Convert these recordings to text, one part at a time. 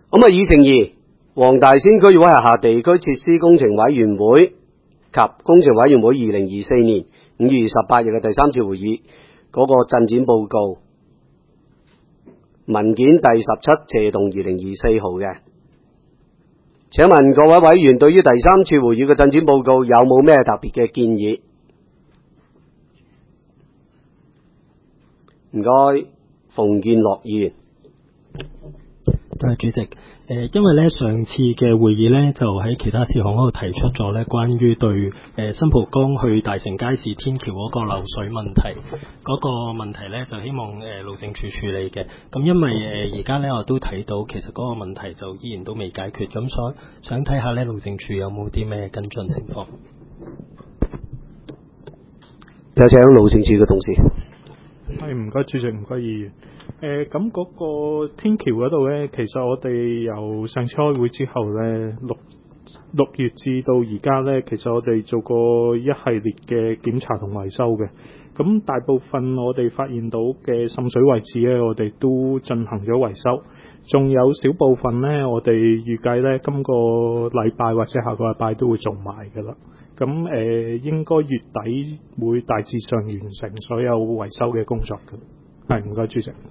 咁議程二，黃大仙區議會轄下地區設施工程委員會及工程委員會2024年5月28日嘅第3次會議嗰個進展報告文件第17斜動2024號嘅。請問各位委員對於第3次會議嘅進展報告有冇咩特別嘅建議？唔該，馮建樂議員。 主席，因為咧上次嘅會議咧就喺其他事項嗰度提出咗咧關於對新蒲崗去大成街市天橋嗰個漏水問題嗰個問題咧，就希望路政署處理嘅。咁因為而家咧我都睇到其實嗰個問題就依然都未解決，咁所以想睇下咧路政署有冇啲咩跟進情況。 有請路政署嘅同事。 係，唔該主席，唔該議員。咁嗰個天橋嗰度咧，其實我哋由上次開會之後咧，六月至到而家咧，其實我哋做過一系列嘅檢查同維修嘅。咁大部分我哋發現到嘅滲水位置咧，我哋都進行咗維修。仲有少部分咧，我哋預計咧今個禮拜或者下個禮拜都會做埋㗎啦。咁應該月底會大致上完成所有維修嘅工作嘅。係，唔該主席。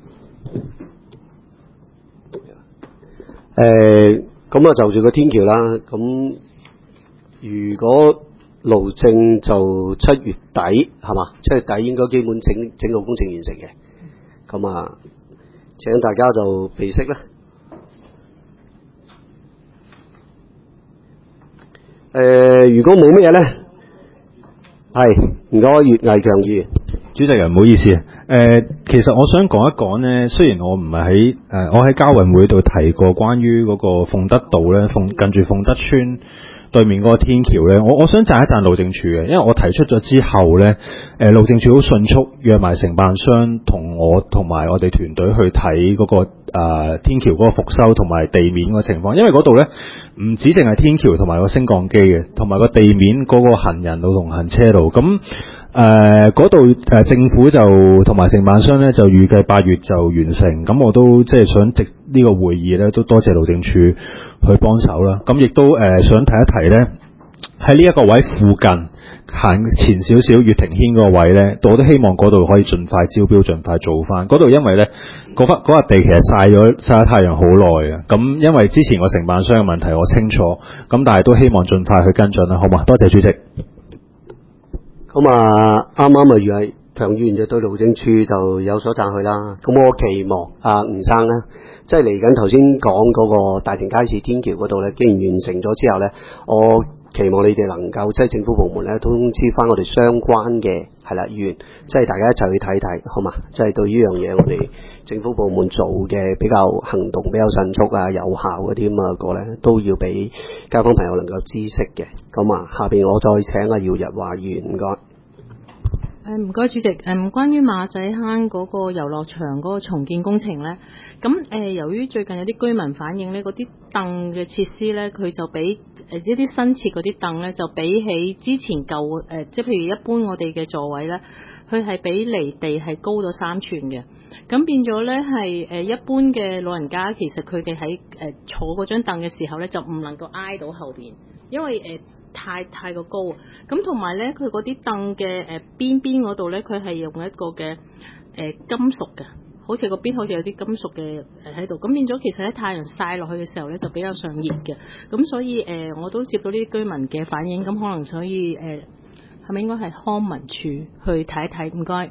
咁就住個天橋啦。咁如果路政就7月底係嘛？7月底應該基本整個工程完成嘅。咁請大家就備悉啦。如果冇乜嘢咧，係唔該，葉毅強議員。 主席唔好意思其實我想講一講呢，雖然我唔係我喺交運會度提過關於嗰個鳳德道咧，近住鳳德村對面嗰個天橋咧，我想讚一讚路政署嘅，因為我提出咗之後咧，路政署好迅速約埋承辦商同埋我哋團隊去睇嗰個天橋嗰個復修同埋地面個情況，因為嗰度咧唔止淨係天橋同埋個升降機嘅，同埋個地面嗰個行人路同行車路咁。嗰度政府就同埋承辦商咧就預計8月就完成，咁我都即係想藉呢個會議咧都多謝路政署去幫手啦。咁亦都想提一提咧，喺呢一個位附近行前少少月庭軒嗰個位咧，我都希望嗰度可以盡快招標，盡快做翻嗰度，因為咧嗰笪地其實曬咗太陽好耐啊。咁因為之前個承辦商嘅問題我清楚，咁但係都希望盡快去跟進啦，好嘛？多謝主席。 咁啱啱如係強議員就對路政署就有所讚許啦。咁我期望吳生咧，即係嚟緊頭先講嗰個大成街市天橋嗰度咧，既然完成咗之後咧，我期望你哋能夠即係政府部門咧通知翻我哋相關嘅議員，即係大家一齊去睇睇，好嘛？即係對呢樣嘢我哋政府部門做嘅比較行動比較迅速有效嗰啲個咧，都要俾街坊朋友能夠知悉嘅。咁下邊我再請姚日華議員，唔該。 唔該主席，關於馬仔坑嗰個遊樂場嗰個重建工程咧，咁由於最近有啲居民反映咧，嗰啲凳嘅設施咧，佢就比一啲新設嗰啲凳咧，就比起之前舊即係譬如一般我哋嘅座位咧，佢係比離地係高咗3寸嘅，咁變咗咧係一般嘅老人家，其實佢哋喺坐嗰張凳嘅時候咧，就唔能夠挨到後邊，因為太過高，咁同埋咧，佢嗰啲凳嘅邊嗰度咧，佢係用一個嘅金屬嘅，好似個邊好似有啲金屬嘅喺度，咁變咗其實喺太陽曬落去嘅時候咧，就比較上熱嘅，咁所以我都接到呢啲居民嘅反應，咁可能所以係咪應該係康文署去睇一睇？唔該。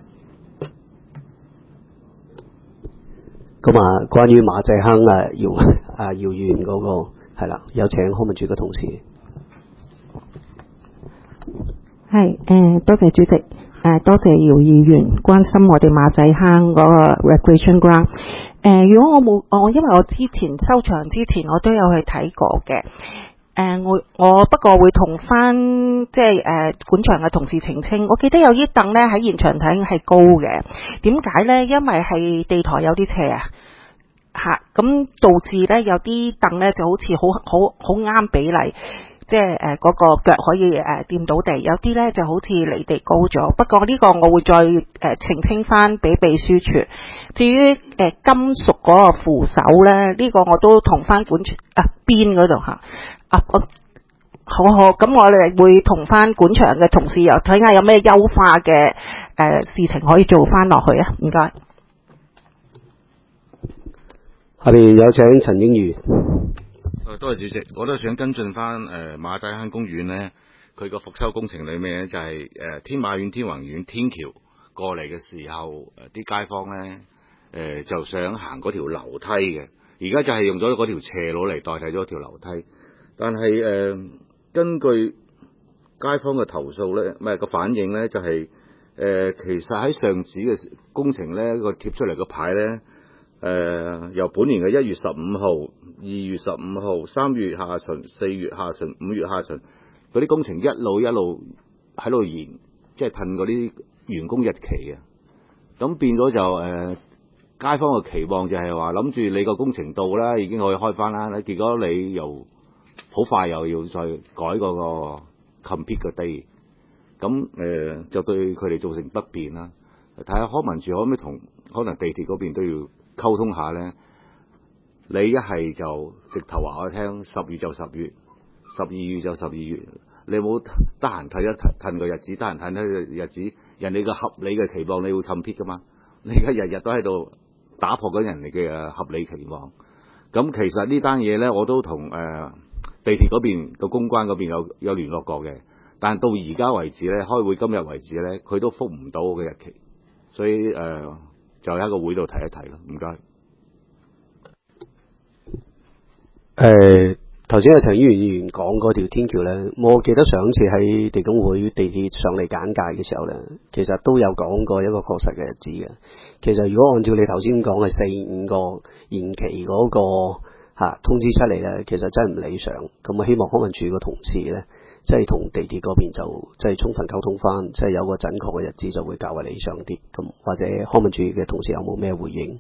咁關於馬仔坑姚議員嗰個係啦，有請康文署嘅同事。 係多謝主席，多謝姚議員關心我哋馬仔坑嗰個 recreation ground。如果因為我之前收場之前我都有去睇過嘅。我不過會同翻即係管場嘅同事澄清，我記得有啲凳咧喺現場睇係高嘅，點解咧？因為係地台有啲斜咁導致咧有啲凳咧就好似好啱比例。 即係嗰個腳可以掂到地，有啲咧就好似離地高咗。不過呢個我會再澄清翻俾秘書處。至於金屬嗰個扶手咧，呢個我都同翻管邊嗰度嚇好，咁我哋會同翻管場嘅同事又睇下有咩優化嘅事情可以做翻落去啊！唔該。 下邊有請陳英如。 多謝主席，我都想跟進翻馬仔坑公園呢，佢個復修工程裏面呢，就係天馬苑、天宏苑天橋過嚟嘅時候，啲街坊呢，就想行嗰條樓梯嘅，而家就係用咗嗰條斜路嚟代替咗條樓梯，但係根據街坊嘅投訴呢，唔係個反應呢，就係其實喺上址嘅工程呢，個貼出嚟個牌呢。由本年嘅1月15號、2月15號、3月下旬、4月下旬、5月下旬，嗰啲工程一路喺度延，即係褪嗰啲完工日期嘅。咁變咗就街坊嘅期望就係話諗住你個工程到啦，已經可以開翻啦。結果你又好快又要再改嗰個 complete 嘅 day， 咁就對佢哋造成不便啦。睇下康文署可唔可以同可能地鐵嗰邊都要溝通下咧，你一係就直頭話我聽，10月就10月，12月就12月，你冇得閒褪個日子，得閒褪個日子，人哋個合理嘅期望你會 complete 噶嘛？你而家日日都喺度打破緊人哋嘅合理期望。咁其實呢單嘢咧，我都同地鐵嗰邊個公關嗰邊有聯絡過嘅，但到而家為止咧，開會今日為止咧，佢都覆唔到我嘅日期，所以就喺個會度提一提咯，唔該。 頭先阿陳議員講嗰條天橋咧，我記得上次喺地工會地鐵上嚟簡介嘅時候咧，其實都有講過一個確實嘅日子嘅。其實如果按照你頭先講嘅4-5個延期嗰個通知出嚟咧，其實真係唔理想。咁我希望康文署嘅同事咧，即係同地鐵嗰邊就即係充分溝通翻，即係有個準確嘅日子就會較為理想啲。咁或者康文署嘅同事有冇咩回應？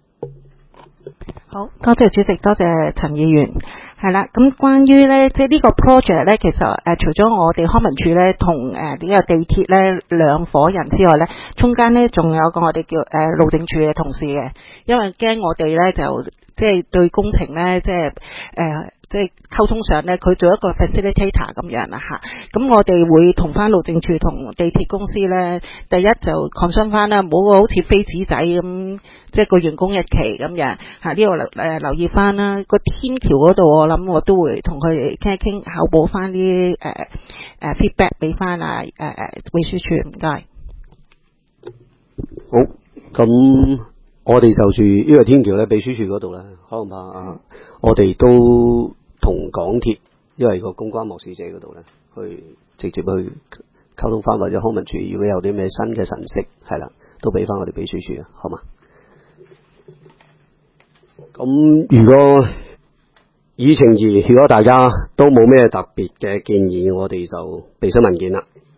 好多謝主席，多謝陳議員。係啦，咁關於咧，即係呢個 project 咧，其實除咗我哋康文署咧同呢個地鐵咧兩夥人之外咧，中間咧仲有個我哋叫路政署嘅同事嘅，因為驚我哋咧就即係對工程咧即係溝通上咧，佢做一個 facilitator 咁樣啦嚇。咁我哋會同翻路政署同地鐵公司咧，第一就 concern 翻啦，唔好好似飛紙仔咁，即係個完工日期咁樣嚇。呢度留意翻啦，個天橋嗰度我諗我都會同佢哋傾一傾，考補翻啲feedback 俾翻秘書處，唔該。 好，咁我哋就住呢個天橋咧，秘書處嗰度咧，可能我哋都同港鐵，因為個公關漠視者嗰度咧，去直接去溝通翻，或者康文署如果有啲咩新嘅信息，係啦，都俾翻我哋秘書處啊，好嘛？咁如果議程如果大家都冇咩特別嘅建議，我哋就備詢文件啦。